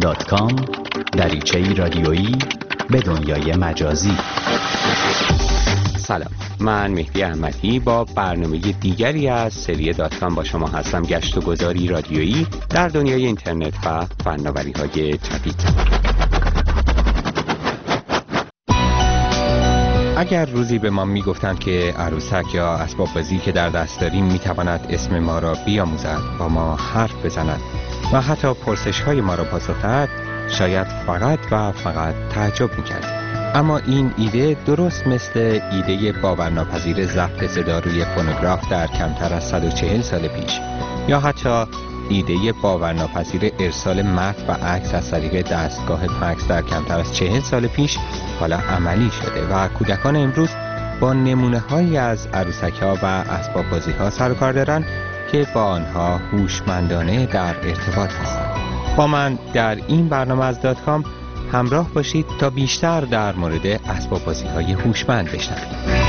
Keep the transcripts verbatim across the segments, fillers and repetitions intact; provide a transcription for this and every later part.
دات کام دریچه‌ای رادیویی به دنیای مجازی. سلام، من مهدی احمدی با برنامه دیگری از سری دات کام با شما هستم. گشت و گذاری رادیویی در دنیای اینترنت و فناوری‌های جدید. اگر روزی به ما میگفتند که عروسک یا اسباب بازی که در دست داریم میتواند اسم ما را بیاموزد، با ما حرف بزند و حتی پرسش های ما را پاسخ دهد، شاید فقط و فقط تعجب میکردیم. اما این ایده درست مثل ایده باورناپذیر ضبط صدا روی فونوگراف در کمتر از صد و چهل سال پیش، یا حتی ایده باورناپذیر ارسال متن و عکس از طریق دستگاه فکس در کمتر از چهل سال پیش حالا عملی شده و کودکان امروز با نمونه هایی از عروسک ها و اسباب بازی ها سر و کار دارند که با آنها هوشمندانه در ارتباط هستند. با من در این برنامه از دات کام همراه باشید تا بیشتر در مورد اسباب بازی های هوشمند بشنوید.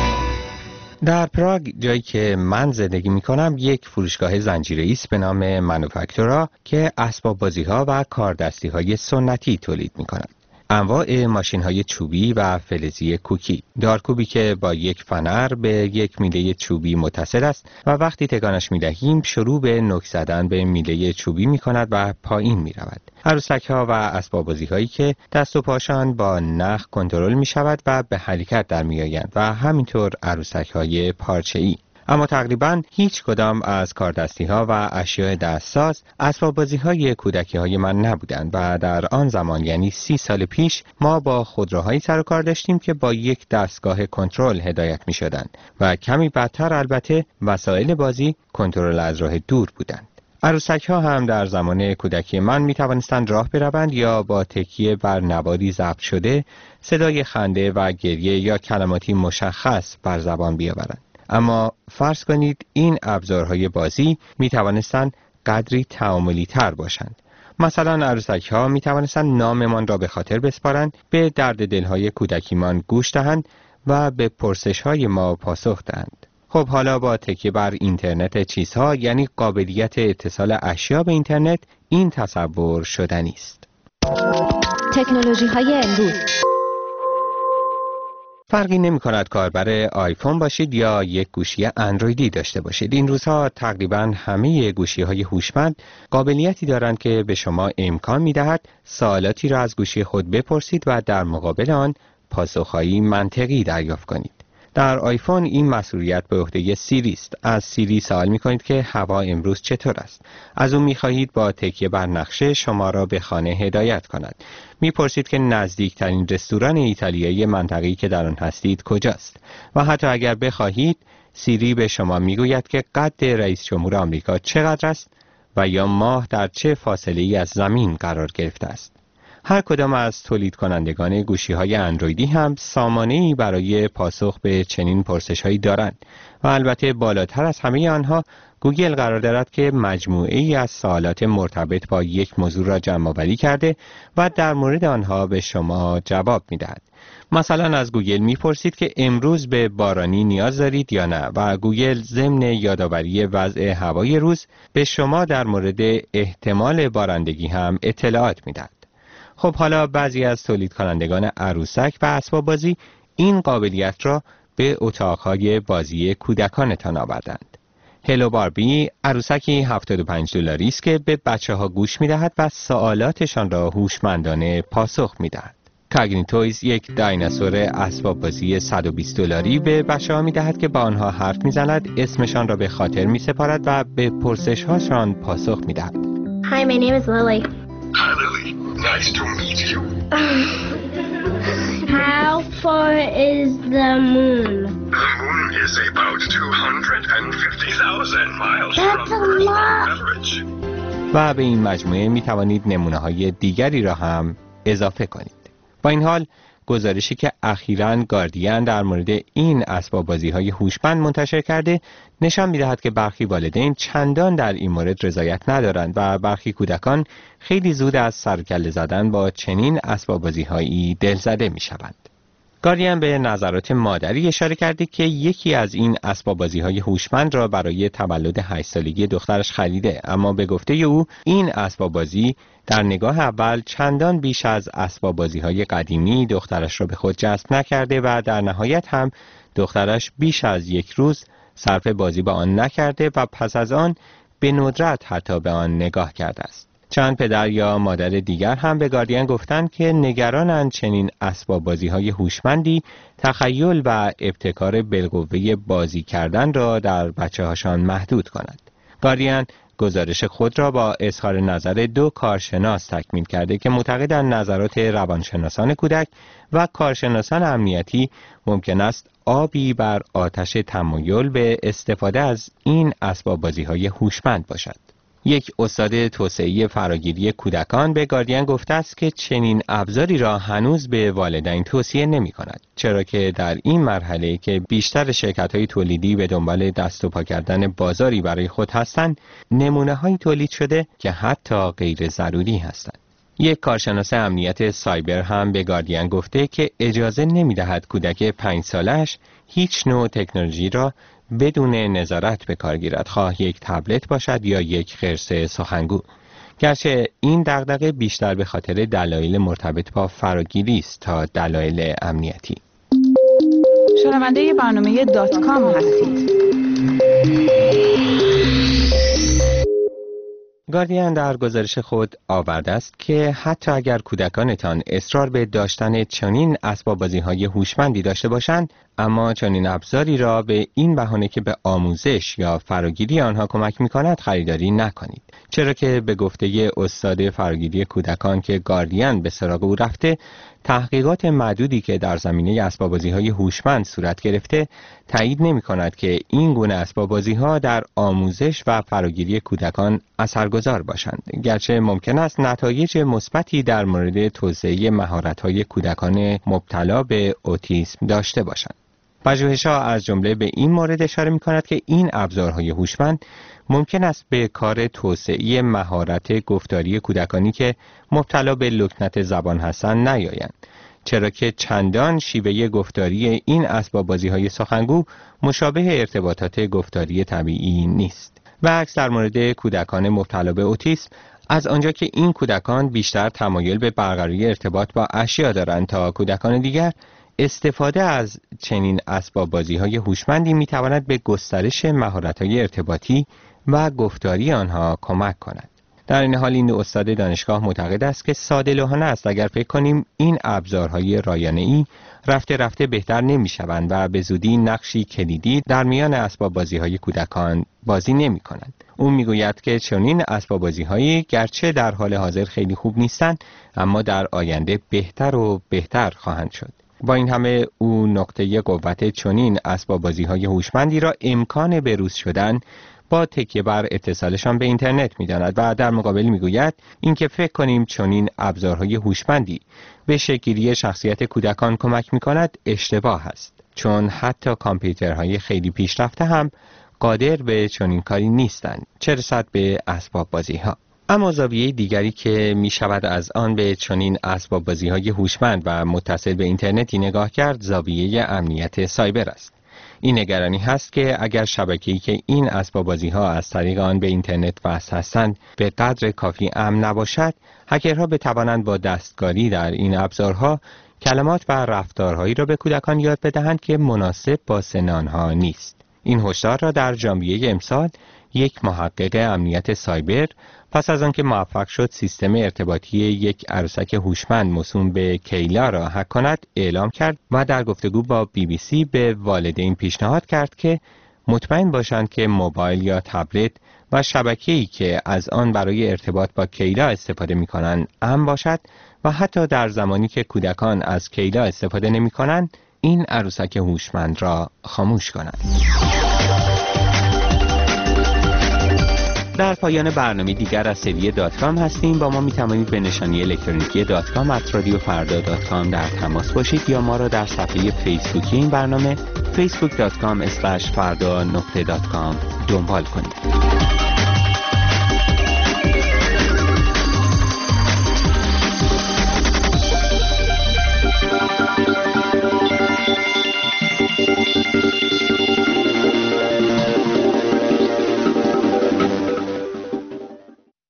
در پراگ، جایی که من زندگی می کنم، یک فروشگاه زنجیره‌ای است به نام مانوفکتورا که اسباب بازی ها و کاردستی های سنتی تولید می کند. انواع ماشین های چوبی و فلزی کوکی، دارکوبی که با یک فنر به یک میله چوبی متصل است و وقتی تکانش می دهیم شروع به نوک زدن به میله چوبی می کند و پایین می رود. عروسک ها و اسباب بازی هایی که دست و پاشان با نخ کنترل می شود و به حرکت در می آیند و همینطور عروسک های پارچه‌ای. اما تقریباً هیچ کدام از کاردستی ها و اشیاء دستساز اسباب بازی های کودکی های من نبودند و در آن زمان، یعنی سی سال پیش، ما با خودروهایی سر و کار داشتیم که با یک دستگاه کنترل هدایت می شدند و کمی بعدتر البته وسایل بازی کنترل از راه دور بودند. عروسک ها هم در زمان کودکی من می توانستند راه بروند یا با تکیه بر نواری ضبط شده صدای خنده و گریه یا کلماتی مشخص بر زبان بیاورند. اما فرض کنید این ابزارهای بازی می توانستند قدری تعاملی تر باشند. مثلا عروسک ها می توانستند ناممان را به خاطر بسپارند، به درد دلهای کودکیمان گوش دهند و به پرسش های ما پاسخ دهند. خب حالا با تکیه بر اینترنت چیزها، یعنی قابلیت اتصال اشیا به اینترنت، این تصور شدنی است. تکنولوژی های امروز فرقی نمی کند کاربر آیفون باشید یا یک گوشی اندرویدی داشته باشید. این روزها تقریباً همه گوشی های هوشمند قابلیتی دارند که به شما امکان می دهد سوالاتی را از گوشی خود بپرسید و در مقابل آن پاسخهایی منطقی دریافت کنید. در آیفون این مسئولیت به عهده سیری است. از سیری سوال می کنید که هوا امروز چطور است. از او می خواهید با تکیه بر نقشه شما را به خانه هدایت کند. می پرسید که نزدیکترین رستوران ایتالیایی منطقه‌ای که در آن هستید کجاست و حتی اگر بخواهید سیری به شما می گوید که قد رئیس جمهور آمریکا چقدر است و یا ماه در چه فاصله‌ای از زمین قرار گرفته است. هر کدام از تولید کنندگان گوشی های اندرویدی هم سامانه‌ای برای پاسخ به چنین پرسش‌هایی دارند و البته بالاتر از همه آنها گوگل قرار دارد که مجموعه‌ای از سوالات مرتبط با یک موضوع را جمع‌آوری کرده و در مورد آنها به شما جواب می‌دهد. مثلا از گوگل می‌پرسید که امروز به بارانی نیاز دارید یا نه و گوگل ضمن یادآوری وضع هوای روز به شما در مورد احتمال بارندگی هم اطلاعات می‌دهد. خب حالا بعضی از تولید کنندگان عروسک و اسباب بازی این قابلیت را به اتاقهای بازی کودکانتان آوردند. هلو باربی عروسکی هفتاد و پنج دلاری است که به بچه ها گوش می دهد و سوالاتشان را هوشمندانه پاسخ می دهد. کاگنیتویز یک دایناسور اسباب بازی صد و بیست دلاری به بچه ها می دهد که با آنها حرف می زند، اسمشان را به خاطر می سپارد و به پرسش هاشان پاسخ می دهد. Hi, my name is Lily. Hi, Lily. Nice to meet you. How far is the moon? The moon is about two hundred fifty thousand miles That's from a Earth's lot. average. و به این مجموعه می توانید نمونه های دیگری را هم اضافه کنید. با این حال گزارشی که اخیراً گاردین در مورد این اسباب بازی های هوشمند منتشر کرده نشان می‌دهد که برخی والدین چندان در این مورد رضایت ندارند و برخی کودکان خیلی زود از سر و کله زدن با چنین اسباب بازی هایی دلزده می‌شوند. گاردین به نظرات مادری اشاره کرده که یکی از این اسباب بازی‌های هوشمند را برای تولد هشت سالگی دخترش خریده، اما به گفته او این اسباب بازی در نگاه اول چندان بیش از اسباب بازی‌های قدیمی دخترش را به خود جذب نکرده و در نهایت هم دخترش بیش از یک روز صرف بازی با آن نکرده و پس از آن به ندرت حتی به آن نگاه کرده است. چند پدر یا مادر دیگر هم به گاردین گفتند که نگرانند چنین اسباب بازی‌های هوشمندی تخیل و ابتکار بالقوه بازی کردن را در بچه‌هاشان محدود کند. گاردین گزارش خود را با اظهار نظر دو کارشناس تکمیل کرده که معتقدند نظرات روانشناسان کودک و کارشناسان امنیتی ممکن است آبی بر آتش تمایل به استفاده از این اسباب بازی‌های هوشمند باشد. یک استاد توسعه فراگیری کودکان به گاردین گفته است که چنین ابزاری را هنوز به والدین توصیه نمی کند، چرا که در این مرحله که بیشتر شرکت‌های تولیدی به دنبال دست و پا کردن بازاری برای خود هستند، نمونه‌هایی تولید شده که حتی غیر ضروری هستند. یک کارشناس امنیت سایبر هم به گاردین گفته که اجازه نمی‌دهد کودک پنج سالش هیچ نوع تکنولوژی را بدون نظارت به کار گیرد، خواه یک تبلت باشد یا یک خرس سخنگو. گرچه این دغدغه بیشتر به خاطر دلایل مرتبط با فراگیری است تا دلایل امنیتی. شنونده برنامه دات کام هستید. گاردین در گزارش خود آورده است که حتی اگر کودکانتان اصرار به داشتن چنین اسباب بازی‌های هوشمندی داشته باشند، اما چنین ابزاری را به این بهانه که به آموزش یا فراگیری آنها کمک می‌کند خریداری نکنید، چرا که به گفته استاد فراگیری کودکان که گاردین به سراغ او رفته، تحقیقات معدودی که در زمینه اسباب بازی‌های هوشمند صورت گرفته تایید نمی‌کند که این گونه اسباب بازی‌ها در آموزش و فراگیری کودکان اثرگذار باشند، گرچه ممکن است نتایج مثبتی در مورد توسعه مهارت‌های کودکان مبتلا به اوتیسم داشته باشند. پژوهش‌ها از جمله به این مورد اشاره می‌کند که این ابزارهای هوشمند ممکن است به کار توسعه مهارت گفتاری کودکانی که مبتلا به لکنت زبان هستند نیایند، چرا که چندان شیوه گفتاری این اسباب بازی‌های سخنگو مشابه ارتباطات گفتاری طبیعی نیست. و عکس در مورد کودکان مبتلا به اوتیسم، از آنجا که این کودکان بیشتر تمایل به برقراری ارتباط با اشیا دارند تا کودکان دیگر، استفاده از چنین اسباب بازی‌های هوشمندی می‌تواند به گسترش مهارت‌های ارتباطی و گفتاری آنها کمک کند. در این حال این استاد دانشگاه معتقد است که ساده لوحانه است اگر فکر کنیم این ابزارهای رایانه‌ای رفته رفته بهتر نمی‌شوند و به زودی نقشی کلیدی در میان اسباب بازی‌های کودکان بازی نمی‌کنند. او میگوید که چنین اسباب بازی‌هایی گرچه در حال حاضر خیلی خوب نیستند، اما در آینده بهتر و بهتر خواهند شد. با این همه او نقطه قوت چنین اسباب بازی‌های هوشمندی را امکان بروز شدن با تکیه بر اتصالشان به اینترنت می‌داند و در مقابل می‌گوید اینکه فکر کنیم چنین ابزارهای هوشمندی به شکل‌گیری شخصیت کودکان کمک می‌کند اشتباه است، چون حتی کامپیوترهای خیلی پیشرفته هم قادر به چنین کاری نیستند، چه رسد به اسباب بازی‌ها. اما زاویه دیگری که می شود از آن به چنین اسباب بازی‌های هوشمند و متصل به اینترنتی نگاه کرد، زاویه امنیت سایبر است. این نگرانی هست که اگر شبکه‌ای که این اسباب بازی‌ها از طریق آن به اینترنت وصل هستند به قدر کافی امن نباشد، هکرها بتوانند با دستکاری در این ابزارها کلمات و رفتارهایی را به کودکان یاد بدهند که مناسب با سن آنها نیست. این هشدار را در ژانویه امسال یک محقق امنیت سایبر پس از آنکه موفق شد سیستم ارتباطی یک عروسک هوشمند موسوم به کیلا را هک کند اعلام کرد و در گفتگو با بی بی سی به والدین پیشنهاد کرد که مطمئن باشند که موبایل یا تبلت و شبکه‌ای که از آن برای ارتباط با کیلا استفاده می‌کنند امن باشد و حتی در زمانی که کودکان از کیلا استفاده نمی‌کنند این عروسک هوشمند را خاموش کنند. در پایان برنامه دیگر از سری دات کام هستیم. با ما می توانید به نشانی الکترونیکی دات کام ات رادیو فردا دات کام در تماس باشید یا ما را در صفحه فیسبوکی این برنامه فیسبوک دات کام اسلش فردا نقطه دات کام دنبال کنید.